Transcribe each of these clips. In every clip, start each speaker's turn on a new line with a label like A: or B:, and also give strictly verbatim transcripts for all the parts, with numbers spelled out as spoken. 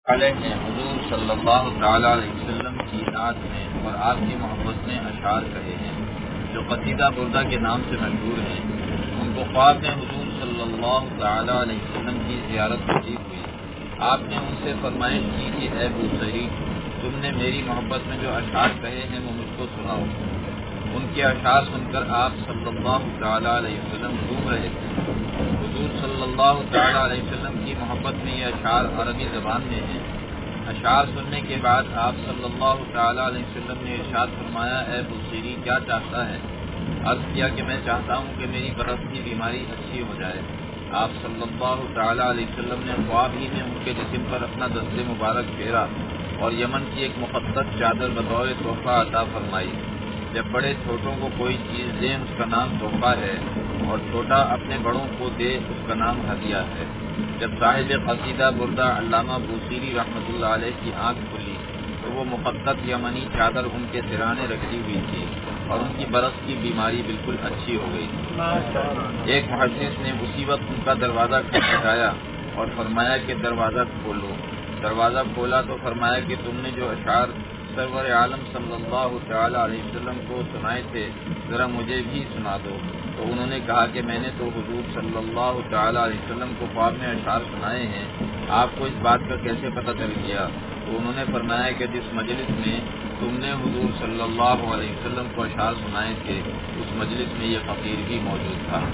A: علیہ نے حضور صلی اللہ تعالیٰ علیہ وسلم کی نعت میں اور آپ کی محبت میں اشعار کہے ہیں جو قصیدہ بردہ کے نام سے مشہور ہیں۔ ان کو خواب میں حضور صلی اللہ تعالیٰ علیہ وسلم کی زیارت نصیب ہوئی۔ آپ نے ان سے فرمائش کی کہ اے بوسری، تم نے میری محبت میں جو اشعار کہے ہیں وہ مجھ کو سناؤ۔ ان کے اشعار سن کر آپ صلی اللہ تعالیٰ علیہ وسلم جھوم رہے تھے۔ حضور صلی اللہ تعالیٰ علیہ وسلم کی محبت میں یہ اشعار عربی زبان میں ہیں۔ اشعار سننے کے بعد آپ صلی اللہ تعالیٰ علیہ وسلم نے ارشاد فرمایا، اے بصیری کیا چاہتا ہے؟ عرض کیا کہ میں چاہتا ہوں کہ میری برس کی بیماری اچھی ہو جائے۔ آپ صلی اللہ تعالیٰ علیہ وسلم نے خواب ہی میں ان کے جسم پر اپنا دست مبارک پھیرا اور یمن کی ایک مقدس چادر بطور تحفہ عطا فرمائی۔ جب بڑے چھوٹوں کو کوئی چیز دیں اس کا نام تحفہ ہے، اور چھوٹا اپنے بڑوں کو دے اس کا نام ہدیہ ہے۔ جب صاحب قصیدہ بردہ علامہ بوسیری رحمۃ اللہ علیہ کی آنکھ کھلی تو وہ مقدس یمنی چادر ان کے سرانے رکھی ہوئی تھی اور ان کی برس کی بیماری بالکل اچھی ہو گئی تھی۔ ایک محدث نے اسی وقت ان کا دروازہ کھٹکھٹایا اور فرمایا کہ دروازہ کھولو۔ دروازہ کھولا تو فرمایا کہ تم نے جو اشعار سرور عالم صلی اللہ تعالیٰ علیہ وسلم کو سنائے تھے ذرا مجھے بھی سنا دو۔ تو انہوں نے کہا کہ میں نے تو حضور صلی اللہ تعالیٰ علیہ وسلم کو خواب میں اشعار سنائے ہیں، آپ کو اس بات کا کیسے پتہ چل گیا؟ تو انہوں نے فرمایا کہ جس مجلس میں تم نے حضور صلی اللہ علیہ وسلم کو اشعار سنائے تھے اس مجلس میں یہ فقیر بھی موجود تھا۔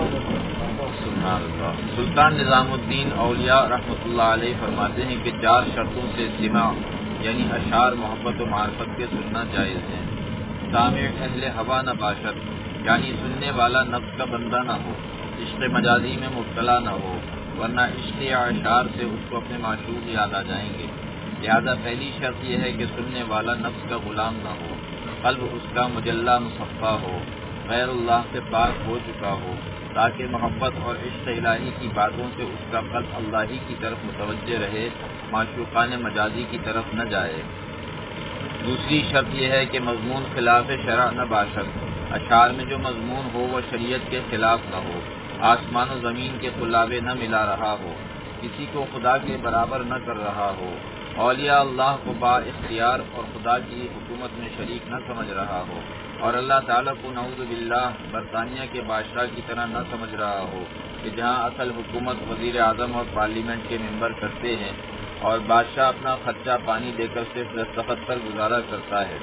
A: سبحان اللہ۔ سلطان نظام الدین اولیاء رحمۃ اللہ علیہ فرماتے ہیں کہ چار شرطوں سے سماع یعنی اشعار محبت و معرفت کے سننا جائز ہے۔ سامع اہل ہوا نہ باشد، یعنی سننے والا نفس کا بندہ نہ ہو، عشق مجازی میں مبتلا نہ ہو، ورنہ عشق یا اشعار سے اس کو اپنے معشوق یاد آ جائیں گے۔ لہذا پہلی شرط یہ ہے کہ سننے والا نفس کا غلام نہ ہو، قلب اس کا مجلہ مصفا ہو، غیر اللہ سے پاک ہو چکا ہو، تاکہ محبت اور عشق الہی کی باتوں سے اس کا قلب اللہ ہی کی طرف متوجہ رہے، معشوقان مجازی کی طرف نہ جائے۔ دوسری شرط یہ ہے کہ مضمون خلاف شرع نہ باشد، اشعار میں جو مضمون ہو وہ شریعت کے خلاف نہ ہو، آسمان و زمین کے خلابے نہ ملا رہا ہو، کسی کو خدا کے برابر نہ کر رہا ہو، اولیاء اللہ کو با اختیار اور خدا کی حکومت میں شریک نہ سمجھ رہا ہو، اور اللہ تعالیٰ کو نعوذ باللہ برطانیہ کے بادشاہ کی طرح نہ سمجھ رہا ہو کہ جہاں اصل حکومت وزیر اعظم اور پارلیمنٹ کے ممبر کرتے ہیں اور بادشاہ اپنا خرچہ پانی دے کر صرف دستخط پر گزارا کرتا ہے۔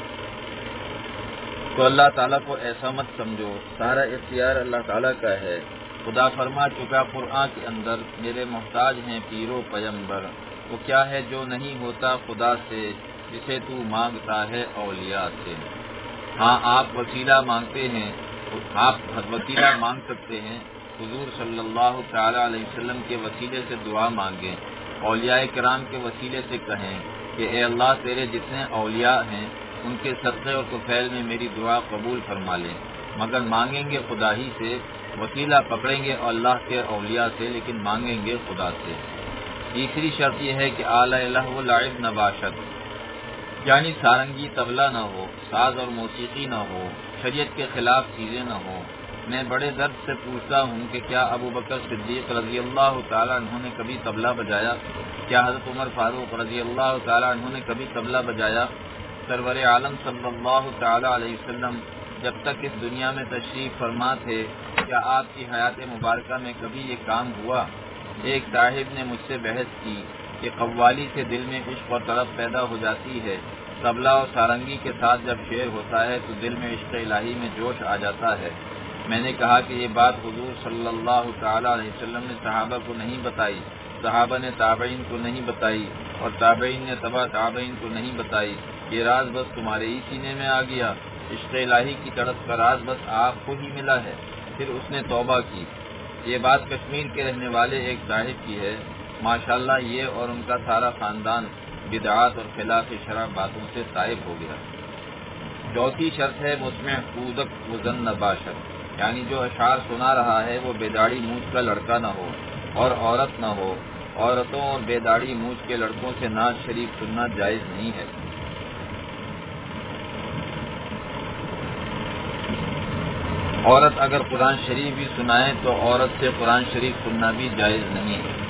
A: تو اللہ تعالیٰ کو ایسا مت سمجھو، سارا اختیار اللہ تعالیٰ کا ہے۔ خدا فرما چکا قرآن کے اندر، میرے محتاج ہیں پیر و پیمبر، وہ کیا ہے جو نہیں ہوتا خدا سے، جسے تو مانگتا ہے اولیاء سے۔ ہاں آپ وسیلہ مانگتے ہیں، آپ وسیلہ مانگ سکتے ہیں، حضور صلی اللہ تعالیٰ علیہ وسلم کے وسیلے سے دعا مانگیں، اولیاء کرام کے وسیلے سے کہیں کہ اے اللہ تیرے جتنے اولیاء ہیں ان کے صدقے اور طفیل میں میری دعا قبول فرما لیں، مگر مانگیں گے خدا ہی سے، وسیلہ پکڑیں گے اللہ کے اولیاء سے لیکن مانگیں گے خدا سے۔ تیسری شرط یہ ہے کہ اعلی لہو لعب نہ باشد، یعنی سارنگی طبلہ نہ ہو، ساز اور موسیقی نہ ہو، شریعت کے خلاف چیزیں نہ ہوں۔ میں بڑے درد سے پوچھتا ہوں کہ کیا ابو بکر صدیق رضی اللہ تعالیٰ عنہ نے کبھی طبلہ بجایا؟ کیا حضرت عمر فاروق رضی اللہ تعالیٰ عنہ نے کبھی طبلہ بجایا؟ سرور عالم صلی اللہ تعالیٰ علیہ وسلم جب تک اس دنیا میں تشریف فرما تھے کیا آپ کی حیات مبارکہ میں کبھی یہ کام ہوا؟ ایک صاحب نے مجھ سے بحث کی کہ قوالی سے دل میں عشق اور طرف پیدا ہو جاتی ہے، طبلہ اور سارنگی کے ساتھ جب شعر ہوتا ہے تو دل میں عشق الہی میں جوش آ جاتا ہے۔ میں نے کہا کہ یہ بات حضور صلی اللہ تعالیٰ علیہ وسلم نے صحابہ کو نہیں بتائی، صحابہ نے تابعین کو نہیں بتائی، اور تابعین نے تبع تابعین کو نہیں بتائی، یہ راز بس تمہارے ہی سینے میں آ گیا، عشق الہی کی طرف کا راز بس آپ کو ہی ملا ہے۔ پھر اس نے توبہ کی۔ یہ بات کشمیر کے رہنے والے ایک صاحب کی ہے، ماشاءاللہ یہ اور ان کا سارا خاندان بدعات اور خلاف شرع باتوں سے طائب ہو گیا۔ چوتھی شرط ہے مسمع اودک وزن نباشد، یعنی جو اشعار سنا رہا ہے وہ بے داڑھی مونچھ کا لڑکا نہ ہو اور عورت نہ ہو، عورتوں اور بے داڑھی مونچھ کے لڑکوں سے نعت شریف سننا جائز نہیں ہے۔ عورت اگر قرآن شریف بھی سنائے تو عورت سے قرآن شریف سننا بھی جائز نہیں ہے۔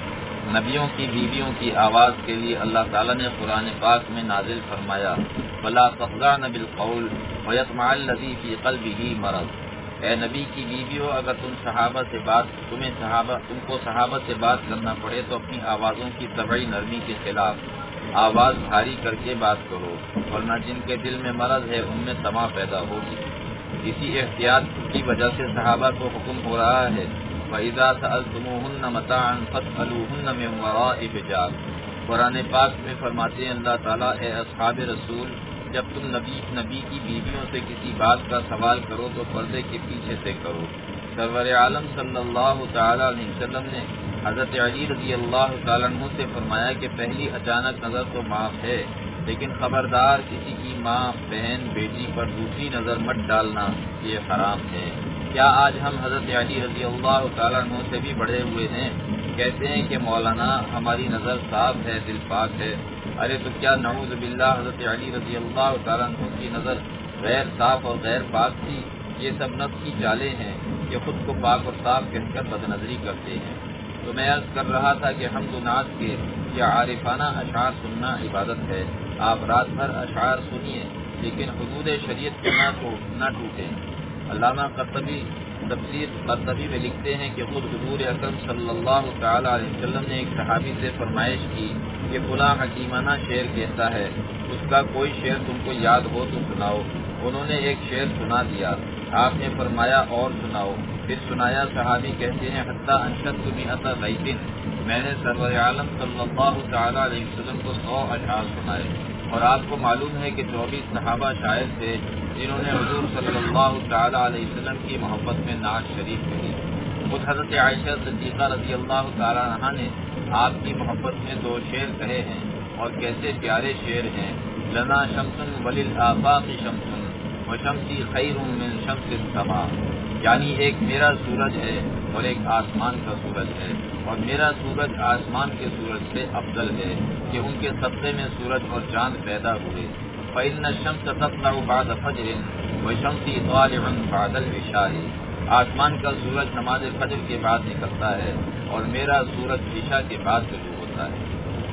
A: نبیوں کی بیویوں کی آواز کے لیے اللہ تعالیٰ نے قرآن پاک میں نازل فرمایا وَلَا تَخْضَعْنَ بِالْقَوْلِ وَيَطْمَعَ الَّذِي فِي قَلْبِهِ مَرَضٌ۔ اے نبی کی بیویوں، اگر تم صحابہ سے بات تمہیں صحابہ تم کو صحابہ سے بات کرنا پڑے تو اپنی آوازوں کی طبعی نرمی کے خلاف آواز بھاری کر کے بات کرو، ورنہ جن کے دل میں مرض ہے ان میں طمع پیدا ہوگی۔ اسی احتیاط کی وجہ سے صحابہ کو حکم ہو رہا ہے وَإِذَا سَأَلْتُمُوهُنَّ مَتَاعًا فَاسْأَلُوهُنَّ مِنْ وَرَاءِ حِجَابٍ۔ قرآن پاک میں فرماتے ہیں اللہ تعالیٰ، اے اصحاب رسول، جب تم نبی نبی کی بیویوں سے کسی بات کا سوال کرو تو پردے کے پیچھے سے کرو۔ سرور عالم صلی اللہ تعالیٰ علیہ وسلم نے حضرت علی رضی اللہ تعالیٰ عنہ سے فرمایا کہ پہلی اچانک نظر تو معاف ہے، لیکن خبردار کسی کی ماں، بہن، بیٹی پر دوسری نظر مت ڈالنا، یہ حرام ہے۔ کیا آج ہم حضرت علی رضی اللہ تعالیٰ عنہ سے بھی بڑھے ہوئے ہیں؟ کہتے ہیں کہ مولانا ہماری نظر صاف ہے، دل پاک ہے۔ ارے تو کیا نعوذ باللہ حضرت علی رضی اللہ تعالیٰ عنہ کی نظر غیر صاف اور غیر پاک تھی؟ یہ سب نفس کی چالیں ہیں کہ خود کو پاک اور صاف کہہ کر بد نظری کرتے ہیں۔ تو میں عرض کر رہا تھا کہ حمد و نعت کے یا عارفانہ اشعار سننا عبادت ہے۔ آپ رات بھر اشعار سنیے لیکن حدود شریعت کے نہ کو نہ ٹوٹیں۔ علامہ قرطبی تفسیر قرطبی میں لکھتے ہیں کہ خود حضور اکرم صلی اللہ تعالی علیہ وسلم نے ایک صحابی سے فرمائش کی کہ فلاں حکیمانہ شعر کہتا ہے، اس کا کوئی شعر تم کو یاد ہو تو سناؤ۔ انہوں نے ایک شعر سنا دیا، آپ نے فرمایا اور سناؤ۔ پھر سنایا، صحابی کہتے ہیں حتیٰ انشدت مئۃ بیت، میں نے سرور عالم صلی اللہ تعالی علیہ وسلم کو سو اشعار سنائے۔ اور آپ کو معلوم ہے کہ چوبیس صحابہ شاعر تھے جنہوں نے حضور صلی اللہ تعالی علیہ وسلم کی محبت میں نعت شریف کہی۔ خود حضرت عائشہ صدیقہ رضی اللہ تعالی عنہا نے آپ کی محبت میں دو شعر کہے ہیں، اور کیسے پیارے شعر ہیں۔ لنا شمس وللآفاق شمس وشمسی خیر من شمس السماء، یعنی ایک میرا سورج ہے اور ایک آسمان کا سورج ہے، اور میرا سورج آسمان کے سورج سے افضل ہے کہ ان کے صدقے میں سورج اور چاند پیدا ہوئے۔ فإن الشمس تطلع بعد فجر وشمسی طالع بعد العشاء، آسمان کا سورج نماز فجر کے بعد نکلتا ہے اور میرا سورج عشاء کے بعد شروع ہوتا ہے۔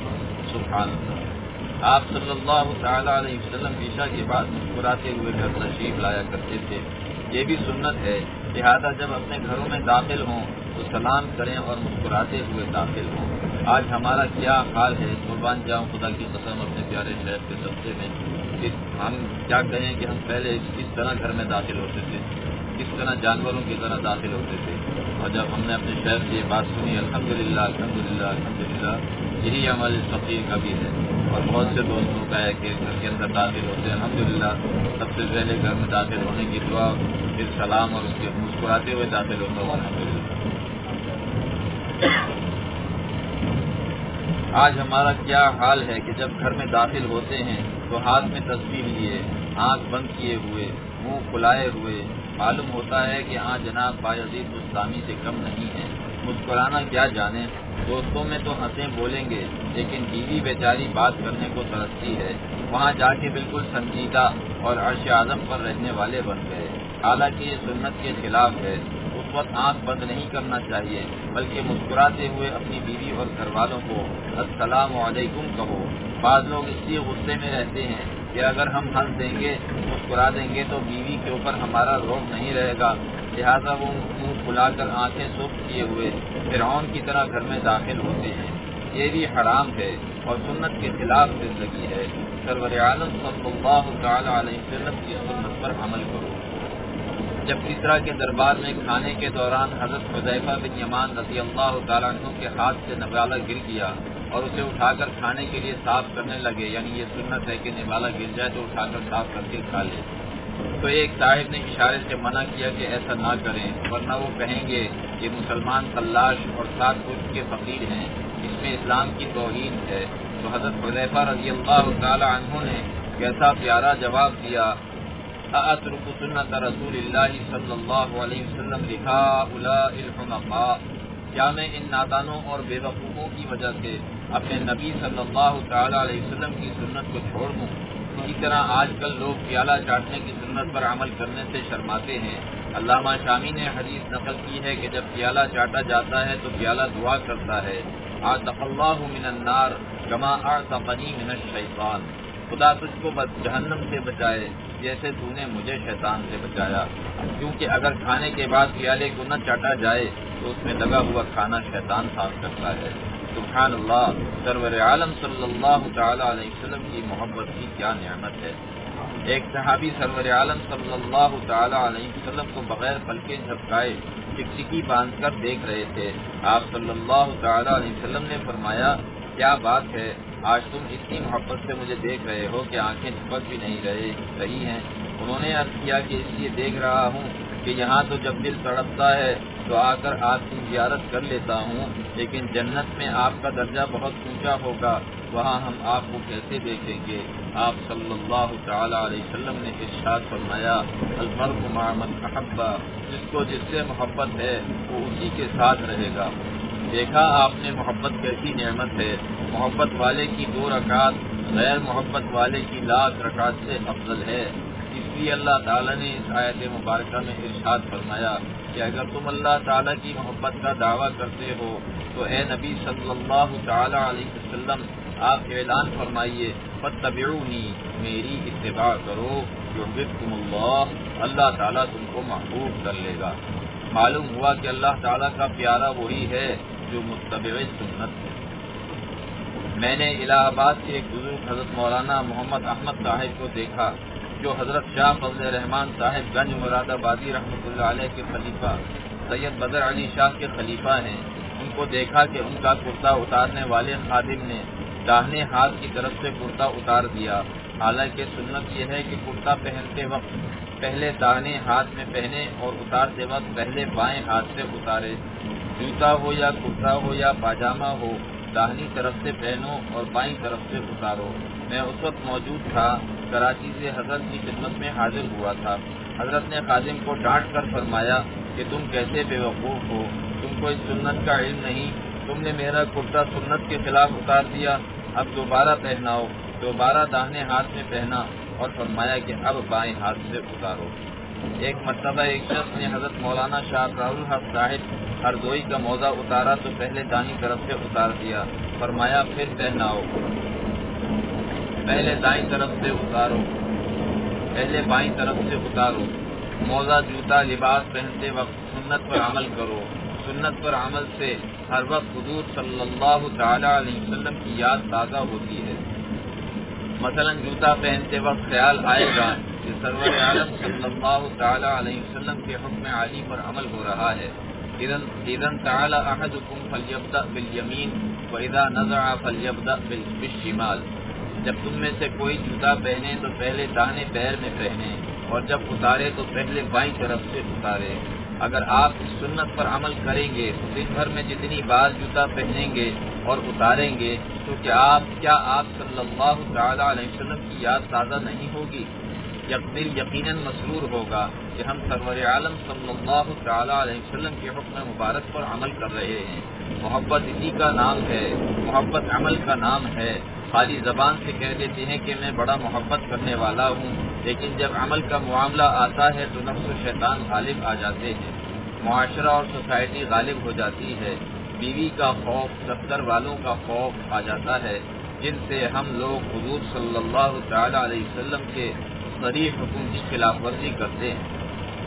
A: سبحان اللہ۔ آپ صلی اللہ تعالی علیہ وسلم عشاء کے بعد مسکراتے ہوئے گھر تشریف لایا کرتے تھے، یہ بھی سنت ہے۔ لہٰذا جب اپنے گھروں میں داخل ہوں تو سلام کریں اور مسکراتے ہوئے داخل ہوں۔ آج ہمارا کیا حال ہے، قربان جاؤں خدا کی قسم اپنے پیارے شیخ کے صدقے میں، کہ ہم کیا کہیں کہ ہم پہلے کس طرح گھر میں داخل ہوتے تھے، کس طرح جانوروں کی طرح داخل ہوتے تھے، اور جب ہم نے اپنے شیخ سے یہ بات سنی، الحمدللہ الحمدللہ الحمدللہ، یہی عمل فقیر کا بھی ہے۔ اور بہت سے دوستوں کا ہے کہ گھر کے اندر داخل ہوتے ہیں، الحمدللہ سب سے پہلے گھر میں داخل ہونے کی دعا، پھر سلام اور اس کے مسکراتے ہوئے داخل ہوتا ہوں، الحمدللہ۔ آج ہمارا کیا حال ہے کہ جب گھر میں داخل ہوتے ہیں تو ہاتھ میں تسبیح لیے، آنکھ بند کیے ہوئے، منہ کھلائے ہوئے، معلوم ہوتا ہے کہ ہاں جناب بایزید بستامی سے کم نہیں ہے۔ مسکرانا کیا جانے، دوستوں میں تو ہنسیں بولیں گے لیکن بیوی بیچاری بات کرنے کو ترستی ہے، وہاں جا کے بالکل سنجیدہ اور عرش اعظم پر رہنے والے بن گئے، حالانکہ یہ سنت کے خلاف ہے۔ اس وقت آنکھ بند نہیں کرنا چاہیے بلکہ مسکراتے ہوئے اپنی بیوی اور گھر والوں کو السلام علیکم کہو۔ بعض لوگ اس لیے غصے میں رہتے ہیں کہ اگر ہم ہنس دیں گے، مسکرا دیں گے تو بیوی کے اوپر ہمارا روب نہیں رہے گا، لہٰذا وہ منہ کھلا کر آنکھیں سرخ کیے ہوئے فرعون کی طرح گھر میں داخل ہوتے ہیں۔ یہ بھی حرام ہے اور سنت کے خلاف زندگی ہے۔ سرور عالم صلی اللہ تعالی علیہ وسلم کی سنت پر عمل کرو۔ جب کسریٰ کے دربار میں کھانے کے دوران حضرت حذیفہ بن یمان رضی اللہ تعالیٰ عنہ کے ہاتھ سے نوالہ گر گیا اور اسے اٹھا کر کھانے کے لیے صاف کرنے لگے، یعنی یہ سنت ہے کہ نوالہ گر جائے تو اٹھا کر صاف کر کے کھا لے، تو ایک صاحب نے اشارے سے منع کیا کہ ایسا نہ کریں ورنہ وہ کہیں گے یہ مسلمان خلاش اور ساتھ کچھ کے فقیر ہیں، اس میں اسلام کی توہین ہے۔ تو حضرت حذیفہ رضی اللہ تعالی عنہ نے کیسا پیارا جواب دیا، اَأَتْرُكُ سُنَّةَ رسول اللہ صلی اللہ علیہ وسلم لِهَٰؤُلَاءِ الْحُنَفَاءِ، کیا میں ان نادانوں اور بے وقوفوں کی وجہ سے اپنے نبی صلی اللہ تعالی علیہ وسلم کی سنت کو چھوڑ دوں؟ اسی طرح آج کل لوگ پیالہ چاٹنے کی سنت پر عمل کرنے سے شرماتے ہیں۔ علامہ شامی نے حدیث نقل کی ہے کہ جب پیالہ چاٹا جاتا ہے تو پیالہ دعا کرتا ہے اعتق اللہ من النار کما اعتقنی من الشیطان، خدا تجھ کو جہنم سے بچائے جیسے تو نے مجھے شیطان سے بچایا، کیونکہ اگر کھانے کے بعد پیالے کو نہ چاٹا جائے تو اس میں لگا ہوا کھانا شیطان صاف کرتا ہے۔ سبحان اللہ، سرور عالم صلی اللہ تعالی علیہ وسلم کی محبت کی کیا نعمت ہے۔ ایک صحابی سرور عالم صلی اللہ تعالی علیہ وسلم کو بغیر پلکے جھپکائے چکچکی باندھ کر دیکھ رہے تھے۔ آپ صلی اللہ تعالی علیہ وسلم نے فرمایا، کیا بات ہے، آج تم اتنی محبت سے مجھے دیکھ رہے ہو کہ آنکھیں جھپک بھی نہیں رہے رہی ہیں؟ انہوں نے عرض کیا کہ اس لیے دیکھ رہا ہوں کہ یہاں تو جب دل تڑپتا ہے تو آ کر آپ کی زیارت کر لیتا ہوں، لیکن جنت میں آپ کا درجہ بہت اونچا ہوگا، وہاں ہم آپ کو کیسے دیکھیں گے؟ آپ صلی اللہ تعالی علیہ وسلم نے ارشاد فرمایا، المرء مع من احب، جس کو جس سے محبت ہے وہ اسی کے ساتھ رہے گا۔ دیکھا آپ نے محبت کیسی نعمت ہے، محبت والے کی دو رکعت غیر محبت والے کی لاکھ رکعت سے افضل ہے۔ اس لیے اللہ تعالیٰ نے اس آیت مبارکہ میں ارشاد فرمایا کہ اگر تم اللہ تعالیٰ کی محبت کا دعویٰ کرتے ہو تو اے نبی صلی اللہ تعالی علیہ وسلم آپ اعلان فرمائیے، فاتبعونی، میری اتباع کرو، یحببکم اللہ، اللہ تعالیٰ تم کو محبوب کر لے گا۔ معلوم ہوا کہ اللہ تعالیٰ کا پیارا وہی ہے جو متبع سنت ہے۔ میں نے الہ آباد کے ایک بزرگ حضرت مولانا محمد احمد صاحب کو دیکھا جو حضرت شاہ فضل رحمان صاحب گنج مراد آبادی رحمۃ اللہ علیہ کے خلیفہ سید بدر علی شاہ کے خلیفہ ہیں۔ ان کو دیکھا کہ ان کا کرتا اتارنے والے خادم نے داہنے ہاتھ کی طرف سے کرتا اتار دیا، حالانکہ سنت یہ ہے کہ کرتا پہنتے وقت پہلے داہنے ہاتھ میں پہنے اور اتارتے وقت پہلے بائیں ہاتھ سے اتارے۔ جوتا ہو یا کرتا ہو یا پاجامہ ہو، داہنی طرف سے پہنو اور بائیں طرف سے اتارو۔ میں اس وقت موجود تھا، کراچی سے حضرت کی خدمت میں حاضر ہوا تھا۔ حضرت نے خادم کو ڈانٹ کر فرمایا کہ تم کیسے بے وقوف ہو، تم کو اس سنت کا علم نہیں، تم نے میرا کرتا سنت کے خلاف اتار دیا، اب دوبارہ پہناؤ۔ دوبارہ داہنے ہاتھ میں پہنا اور فرمایا کہ اب بائیں ہاتھ سے اتارو۔ ایک مرتبہ ایک شخص نے حضرت مولانا شاہ ابرار الحق صاحب ہردوئی کا موزہ اتارا تو پہلے دائیں طرف سے اتار دیا، فرمایا پھر پہناؤ، پہلے دائیں طرف سے اتارو، پہلے بائیں طرف سے اتارو۔ موزہ، جوتا، لباس پہنتے وقت سنت پر عمل کرو۔ سنت پر عمل سے ہر وقت حضور صلی اللہ تعالی علیہ وسلم کی یاد تازہ ہوتی ہے۔ مثلا جوتا پہنتے وقت خیال آئے گا کہ سرور عالم صلی اللہ تعالی علیہ وسلم کے حکم عالی پر عمل ہو رہا ہے۔ اذن تعالی احدکم فلیبدأ بالیمین واذا نزع فلیبدأ بالشمال، جب تم میں سے کوئی جوتا پہنے تو پہلے داہنے پیر میں پہنے اور جب اتارے تو پہلے بائیں طرف سے اتارے۔ اگر آپ اس سنت پر عمل کریں گے تو دن بھر میں جتنی بار جوتا پہنیں گے اور اتاریں گے تو کیا آپ کیا آپ صلی اللہ تعالی علیہ وسلم کی یاد تازہ نہیں ہوگی؟ دل یقیناً مسرور ہوگا کہ ہم سرور عالم صلی اللہ تعالی علیہ وسلم کے حکم مبارک پر عمل کر رہے ہیں۔ محبت اسی کا نام ہے، محبت عمل کا نام ہے۔ خالی زبان سے کہہ دیتے ہیں کہ میں بڑا محبت کرنے والا ہوں، لیکن جب عمل کا معاملہ آتا ہے تو نفس و شیطان غالب آ جاتے ہیں، معاشرہ اور سوسائٹی غالب ہو جاتی ہے، بیوی کا خوف، دفتر والوں کا خوف آ جاتا ہے، جن سے ہم لوگ حضور صلی اللہ تعالی علیہ وسلم کے صریح حکم کی خلاف ورزی کرتے ہیں۔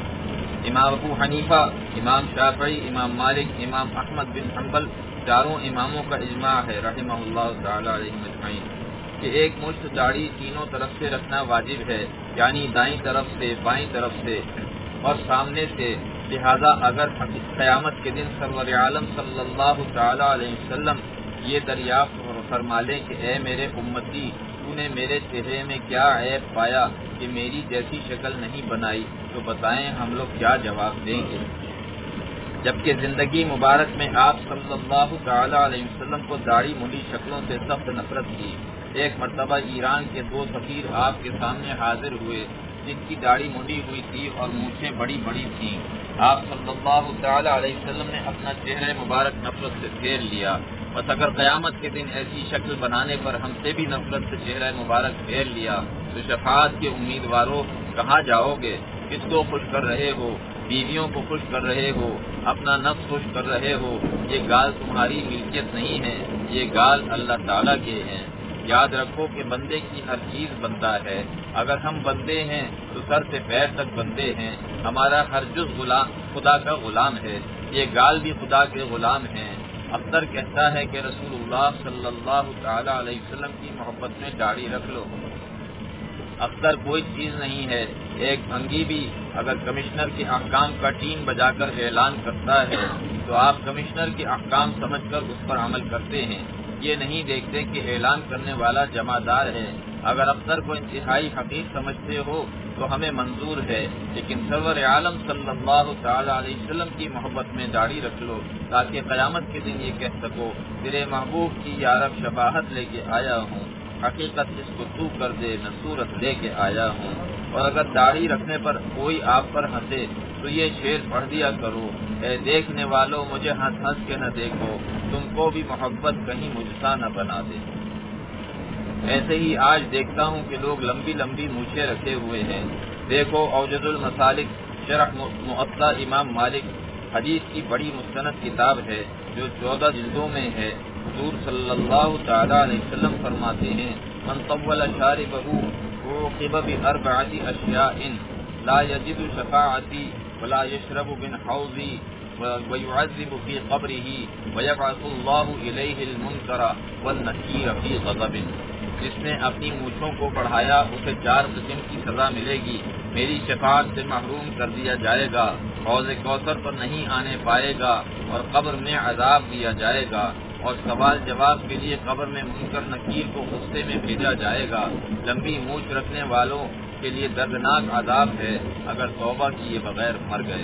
A: امام ابو حنیفہ، امام شافعی، امام مالک، امام احمد بن حنبل چاروں اماموں کا اجماع ہے رحمہ اللہ تعالی علیہ مجمعین کہ ایک مشت داڑھی تینوں طرف سے رکھنا واجب ہے، یعنی دائیں طرف سے، بائیں طرف سے اور سامنے سے۔ لہذا اگر قیامت کے دن سرور عالم صلی اللہ تعالی علیہ وسلم یہ دریافت فرما لیں کہ اے میرے امتی، تو نے میرے چہرے میں کیا عیب پایا کہ میری جیسی شکل نہیں بنائی، تو بتائیں ہم لوگ کیا جواب دیں گے؟ جبکہ زندگی مبارک میں آپ صلی اللہ تعالی علیہ وسلم کو داڑھی منڈی شکلوں سے سخت نفرت تھی۔ ایک مرتبہ ایران کے دو سفیر آپ کے سامنے حاضر ہوئے جن کی داڑھی منڈی ہوئی تھی اور مونچھیں بڑی بڑی تھیں۔ آپ صلی اللہ تعالی علیہ وسلم نے اپنا چہرہ مبارک نفرت سے پھیر لیا، بس اگر قیامت کے دن ایسی شکل بنانے پر ہم سے بھی نفرت سے چہرہ مبارک پھیر لیا تو شفاعت کے امیدواروں کہاں جاؤ گے؟ کس کو خوش کر رہے ہو؟ بیویوں کو خوش کر رہے ہو، اپنا نفس خوش کر رہے ہو، یہ گال تمہاری ملکیت نہیں ہے، یہ گال اللہ تعالیٰ کے ہیں۔ یاد رکھو کہ بندے کی ہر چیز بندہ ہے، اگر ہم بندے ہیں تو سر سے پیر تک بندے ہیں، ہمارا ہر جز غلام خدا کا غلام ہے، یہ گال بھی خدا کے غلام ہیں۔ اختر کہتا ہے کہ رسول اللہ صلی اللہ تعالی علیہ وسلم کی محبت میں داڑھی رکھ لو۔ اختر کوئی چیز نہیں ہے، ایک بھنگی بھی اگر کمشنر کے احکام کا ٹین بجا کر اعلان کرتا ہے تو آپ کمشنر کے احکام سمجھ کر اس پر عمل کرتے ہیں، یہ نہیں دیکھتے کہ اعلان کرنے والا جمعدار ہے۔ اگر اختر کو انتہائی حقیق سمجھتے ہو تو ہمیں منظور ہے، لیکن سرور عالم صلی اللہ تعالی علیہ وسلم کی محبت میں داڑھی رکھ لو تاکہ قیامت کے دن یہ کہہ سکو تیرے محبوب کی یارب شباہت لے کے آیا ہوں، حقیقت اس کو تو کر دے میں صورت لے کے آیا ہوں۔ اور اگر داڑھی رکھنے پر کوئی آپ پر ہنسے تو یہ شعر پڑھ دیا کرو، اے دیکھنے والوں مجھے ہنس ہنس کے نہ دیکھو، تم کو بھی محبت کہیں مجھ سا نہ بنا دے۔ ایسے ہی آج دیکھتا ہوں کہ لوگ لمبی لمبی مونچھیں رکھے ہوئے ہیں۔ دیکھو اوجز المسالک شرح موطا امام مالک حدیث کی بڑی مستند کتاب ہے جو چودہ جلدوں میں ہے۔ حضور صلی اللہ تعالی علیہ وسلم فرماتے ہیں من طول شاربہ عوقب باربعۃ اشیاء لا یجد شفاعتی ولا یشرب من حوضی ويعذب في قبره ويبعث الله إليه المنكر والنكير في غضب۔ جس نے اپنی مونچھوں کو بڑھایا اسے چار قسم کی سزا ملے گی، میری شفاعت سے محروم کر دیا جائے گا، حوض کوثر پر نہیں آنے پائے گا، اور قبر میں عذاب دیا جائے گا، اور سوال جواب کے لیے قبر میں منکر نکیر کو غصے میں بھیجا جائے گا۔ لمبی مونچھ رکھنے والوں کے لیے دردناک عذاب ہے اگر توبہ کیے بغیر مر گئے۔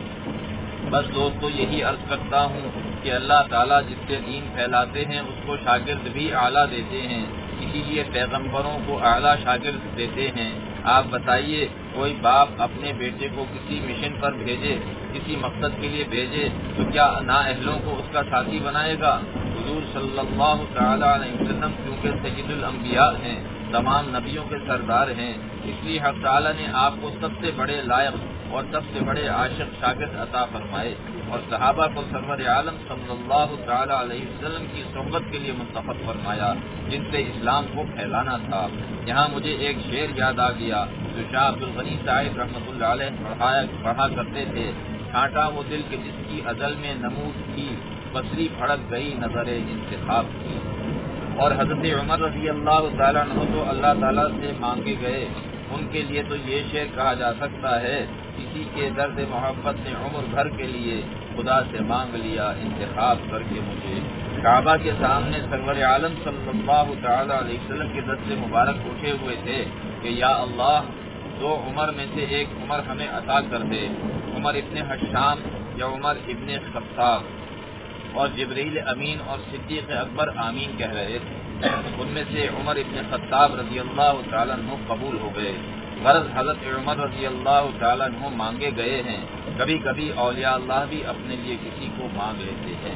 A: بس دوستو یہی عرض کرتا ہوں کہ اللہ تعالیٰ جس سے دین پھیلاتے ہیں اس کو شاگرد بھی اعلیٰ دیتے ہیں، اسی لیے پیغمبروں کو اعلیٰ شاگرد دیتے ہیں۔ آپ بتائیے کوئی باپ اپنے بیٹے کو کسی مشن پر بھیجے، کسی مقصد کے لیے بھیجے تو کیا نااہلوں کو اس کا ساتھی بنائے گا؟ حضور صلی اللہ تعالی علیہ وسلم کیونکہ سید الانبیاء ہیں، تمام نبیوں کے سردار ہیں، اس لیے حق تعالیٰ نے آپ کو سب سے بڑے لائق اور سب سے بڑے عاشق شاگرد عطا فرمائے، اور صحابہ کو سرور عالم صلی اللہ تعالی علیہ وسلم کی صحبت کے لیے منتخب فرمایا جن سے اسلام کو پھیلانا تھا۔ یہاں مجھے ایک شعر یاد آ گیا جو شاہ عبد الغنی صاحب رحمۃ اللہ علیہ پڑھایا پڑھا کرتے تھے، چھانٹا وہ دل کے جس کی ازل میں نمود تھی، بصری پھڑک گئی نظر انتخاب کی۔ اور حضرت عمر رضی اللہ تعالیٰ عنہ تو اللہ تعالیٰ سے مانگے گئے، ان کے لیے تو یہ شعر کہا جا سکتا ہے کسی کے درد محبت نے عمر بھر کے لیے خدا سے مانگ لیا انتخاب کر کے مجھے۔ کعبہ کے سامنے سرور عالم صلی اللہ تعالی علیہ وسلم کے دست مبارک اٹھے ہوئے تھے کہ یا اللہ دو عمر میں سے ایک عمر ہمیں عطا کر دے، عمر ابن حشام یا عمر ابن خطاب۔ اور جبریل امین اور صدیق اکبر آمین کہہ رہے تھے، ان میں سے عمر ابن خطاب رضی اللہ تعالیٰ عنہ قبول ہو گئے۔ غرض حضرت عمر رضی اللہ تعالیٰ عنہ مانگے گئے ہیں، کبھی کبھی اولیاء اللہ بھی اپنے لیے کسی کو مانگ لیتے ہیں۔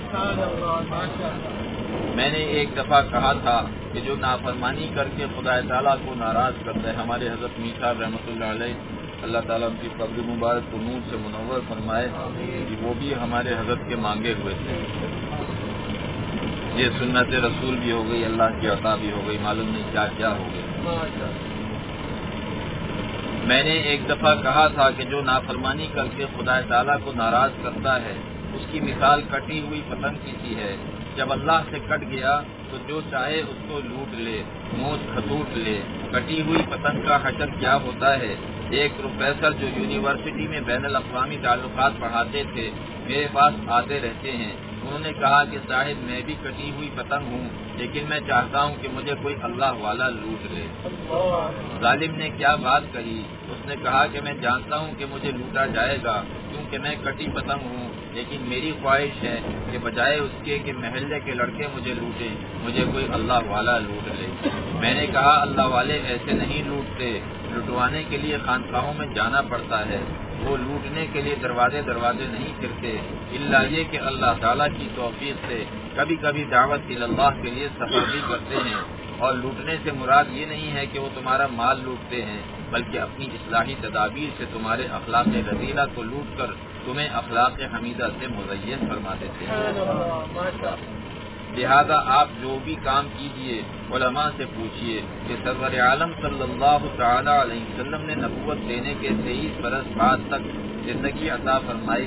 A: میں نے ایک دفعہ کہا تھا کہ جو نافرمانی کر کے خدا تعالیٰ کو ناراض کرتا ہے، ہمارے حضرت میر صاحب رحمۃ اللہ علیہ اللہ تعالیٰ ان کی قبر مبارک کو نور سے منور فرمائے کہ وہ بھی ہمارے حضرت کے مانگے ہوئے تھے۔ یہ سنت رسول بھی ہو گئی، اللہ کی عطا بھی ہو گئی، معلوم نہیں کیا کیا ہو گئی۔ میں نے ایک دفعہ کہا تھا کہ جو نافرمانی کر کے خدا تعالیٰ کو ناراض کرتا ہے اس کی مثال کٹی ہوئی پتنگ کی سی ہے، جب اللہ سے کٹ گیا تو جو چاہے اس کو لوٹ لے، نوچ کھسوٹ لے۔ کٹی ہوئی پتنگ کا حشر کیا ہوتا ہے؟ ایک پروفیسر جو یونیورسٹی میں بین الاقوامی تعلقات پڑھاتے تھے میرے پاس آتے رہتے ہیں، انہوں نے کہا کہ صاحب میں بھی کٹی ہوئی پتنگ ہوں لیکن میں چاہتا ہوں کہ مجھے کوئی اللہ والا لوٹ لے۔ ظالم نے کیا بات کہی؟ اس نے کہا کہ میں جانتا ہوں کہ مجھے لوٹا جائے گا کیونکہ میں کٹی پتنگ ہوں، لیکن میری خواہش ہے کہ بجائے اس کے کہ محلے کے لڑکے مجھے لوٹیں، مجھے کوئی اللہ والا لوٹ لے۔ میں نے کہا اللہ والے ایسے نہیں لوٹتے، لٹوانے کے لیے خانقاہوں میں جانا پڑتا ہے، وہ لوٹنے کے لیے دروازے دروازے نہیں پھرتے، الا یہ کہ اللہ تعالیٰ کی توفیق سے کبھی کبھی دعوت اللہ کے لیے سفر بھی کرتے ہیں اور لوٹنے سے مراد یہ نہیں ہے کہ وہ تمہارا مال لوٹتے ہیں، بلکہ اپنی اصلاحی تدابیر سے تمہارے اخلاق رذیلہ کو لوٹ کر تمہیں اخلاق حمیدہ سے مزین فرما دیتے ہیں۔ لہذا آپ جو بھی کام کیجئے علماء سے پوچھئے کہ سرور عالم صلی اللہ تعالی علیہ وسلم نے نبوت دینے کے تیئیس برس بعد تک زندگی عطا فرمائی،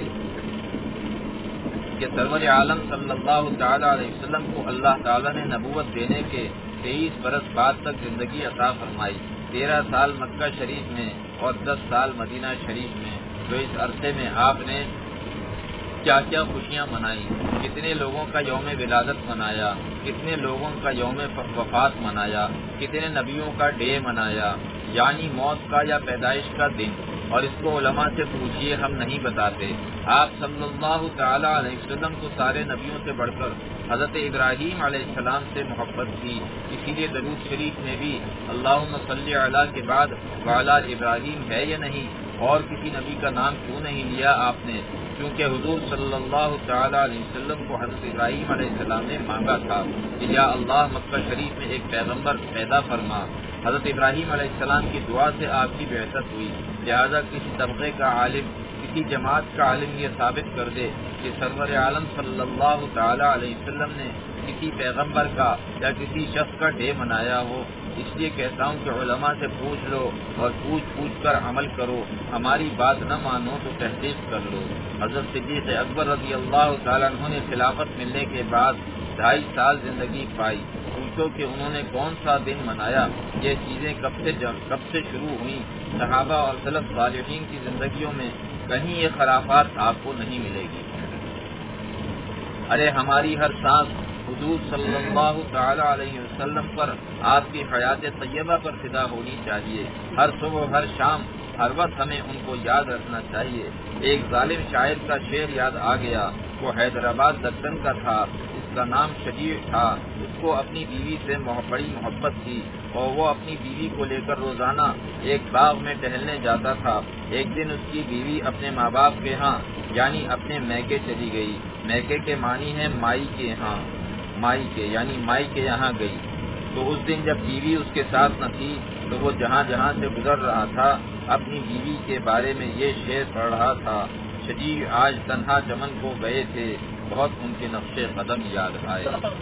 A: کہ سرور عالم صلی اللہ تعالی علیہ وسلم کو اللہ تعالی نے نبوت دینے کے تیئیس برس بعد تک زندگی عطا فرمائی، تیرہ سال مکہ شریف میں اور دس سال مدینہ شریف میں، تو اس عرصے میں آپ نے کیا کیا خوشیاں منائی، کتنے لوگوں کا یوم ولادت منایا، کتنے لوگوں کا یوم وفات منایا، کتنے نبیوں کا ڈے منایا، یعنی موت کا یا پیدائش کا دن، اور اس کو علماء سے پوچھئے، ہم نہیں بتاتے۔ آپ صلی اللہ تعالی علیہ وسلم کو سارے نبیوں سے بڑھ کر حضرت ابراہیم علیہ السلام سے محبت تھی، اسی لیے درود شریف میں بھی اللہم صلی علی کے بعد وعلی ابراہیم ہے یا نہیں، اور کسی نبی کا نام کیوں نہیں لیا آپ نے؟ کیونکہ حضور صلی اللہ تعالی علیہ وسلم کو حضرت ابراہیم علیہ السلام نے مانگا تھا کہ یا اللہ مکہ شریف میں ایک پیغمبر پیدا فرما۔ حضرت ابراہیم علیہ السلام کی دعا سے آپ کی بعثت ہوئی، لہذا کسی طبقے کا عالم، کسی جماعت کا عالم یہ ثابت کر دے کہ سرور عالم صلی اللہ تعالی علیہ وسلم نے کسی پیغمبر کا یا کسی شخص کا ڈے منایا ہو، اس لیے کہتا ہوں کہ علماء سے پوچھ لو اور پوچھ پوچھ کر عمل کرو، ہماری بات نہ مانو تو تحقیق کر لو۔ حضرت صدیق اکبر رضی اللہ تعالیٰ عنہ نے خلافت ملنے کے بعد ڈھائی سال زندگی پائی، پوچھو کہ انہوں نے کون سا دن منایا، یہ چیزیں کب سے کب سے شروع ہوئیں؟ صحابہ اور سلف صالحین کی زندگیوں میں کہیں یہ خرافات آپ کو نہیں ملے گی۔ ارے ہماری ہر سانس حضور صلی اللہ تعالی علیہ وسلم پر، آپ کی حیات طیبہ پر فدا ہونی چاہیے۔ ہر صبح ہر شام ہر وقت ہمیں ان کو یاد رکھنا چاہیے۔ ایک ظالم شاعر کا شعر یاد آ گیا، وہ حیدرآباد دکن کا تھا، اس کا نام شجیع تھا، اس کو اپنی بیوی سے بڑی محبت تھی اور وہ اپنی بیوی کو لے کر روزانہ ایک باغ میں ٹہلنے جاتا تھا۔ ایک دن اس کی بیوی اپنے ماں باپ کے ہاں یعنی اپنے میکے چلی گئی۔ میکے کے معنی ہے مائی کے ہاں، مائی کے یعنی مائی کے یہاں گئی۔ تو اس دن جب بیوی اس کے ساتھ نہ تھی تو وہ جہاں جہاں سے گزر رہا تھا اپنی بیوی کے بارے میں یہ شعر پڑھ رہا تھا، شجیع آج تنہا چمن کو گئے تھے، بہت ان کے نقش قدم یاد آئے۔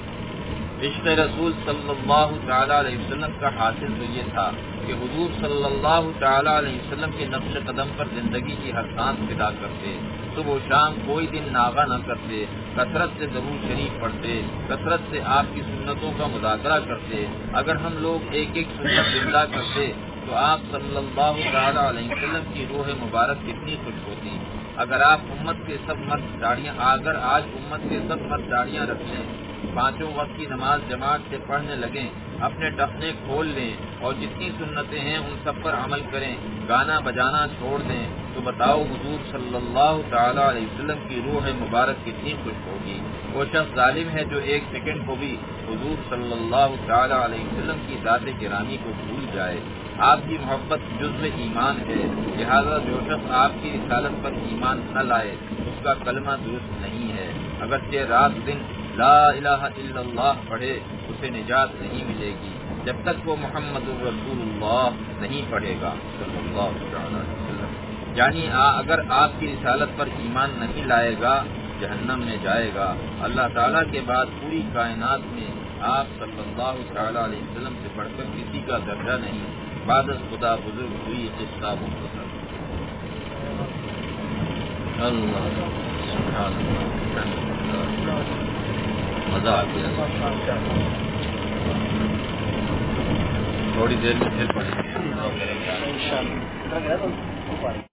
A: عشق رسول صلی اللہ تعالی علیہ وسلم کا حاصل تو یہ تھا کہ حضور صلی اللہ تعالی علیہ وسلم کے نقش قدم پر زندگی کی ہر سانس فدا کرتے، صبح و شام کوئی دن ناغہ نہ کرتے، کثرت سے درود شریف پڑھتے، کثرت سے آپ کی سنتوں کا مذاکرہ کرتے۔ اگر ہم لوگ ایک ایک سنت زندہ کرتے تو آپ صلی اللہ تعالی علیہ وسلم کی روح مبارک کتنی خوش ہوتی۔ اگر آپ امت کے سب مرد داڑیاں اگر آج امت کے سب مرد داڑیاں رکھ لیں، پانچوں وقت کی نماز جماعت سے پڑھنے لگیں، اپنے ٹخنے کھول لیں اور جتنی سنتیں ہیں ان سب پر عمل کریں، گانا بجانا چھوڑ دیں، تو بتاؤ حضور صلی اللہ تعالی علیہ وسلم کی روح مبارک کتنی خوش ہوگی۔ وہ شخص ظالم ہے جو ایک سیکنڈ کو بھی حضور صلی اللہ تعالی علیہ وسلم کی ذات گرامی کو بھول جائے۔ آپ کی محبت جزو ایمان ہے، لہذا جو شخص آپ کی رسالت پر ایمان نہ لائے اس کا کلمہ درست نہیں ہے، اگرچہ رات دن لا الہ الا اللہ پڑھے اسے نجات نہیں ملے گی جب تک وہ محمد رسول اللہ نہیں پڑھے گا صلی اللہ علیہ وسلم۔ یعنی اگر آپ کی رسالت پر ایمان نہیں لائے گا جہنم میں جائے گا۔ اللہ تعالیٰ کے بعد پوری کائنات میں آپ صلی اللہ تعالی علیہ وسلم سے بڑھ کر کسی کا درجہ نہیں۔ بعد از خدا بزرگ ہوئی قصہ مختصر۔ اللہ سبحان اللہ، مزہ آ گیا۔ تھوڑی دیر میں پھر پڑھیں گے۔